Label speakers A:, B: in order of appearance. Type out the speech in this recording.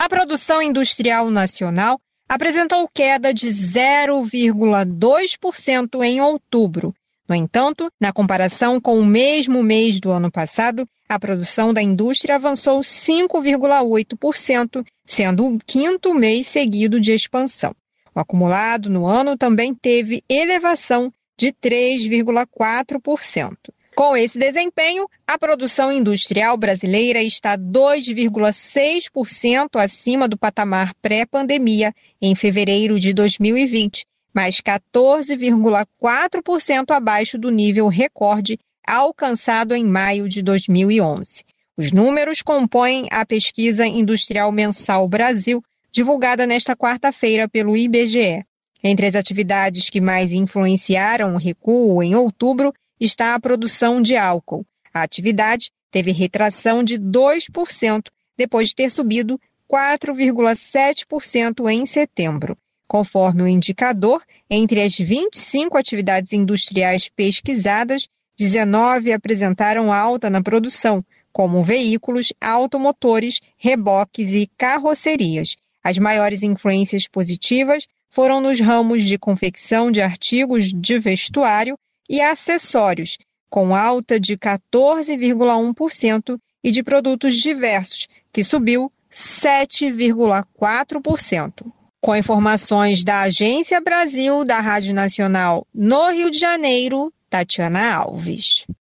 A: A produção industrial nacional apresentou queda de 0,2% em outubro. No entanto, na comparação com o mesmo mês do ano passado, a produção da indústria avançou 5,8%, sendo o quinto mês seguido de expansão. O acumulado no ano também teve elevação de 3,4%. Com esse desempenho, a produção industrial brasileira está 2,6% acima do patamar pré-pandemia em fevereiro de 2020, mas 14,4% abaixo do nível recorde alcançado em maio de 2011. Os números compõem a Pesquisa Industrial Mensal Brasil, divulgada nesta quarta-feira pelo IBGE. Entre as atividades que mais influenciaram o recuo em outubro está a produção de álcool. A atividade teve retração de 2%, depois de ter subido 4,7% em setembro. Conforme o indicador, entre as 25 atividades industriais pesquisadas, 19 apresentaram alta na produção, como veículos, automotores, reboques e carrocerias. As maiores influências positivas foram nos ramos de confecção de artigos de vestuário e acessórios, com alta de 14,1%, e de produtos diversos, que subiu 7,4%. Com informações da Agência Brasil da Rádio Nacional no Rio de Janeiro, Tatiana Alves.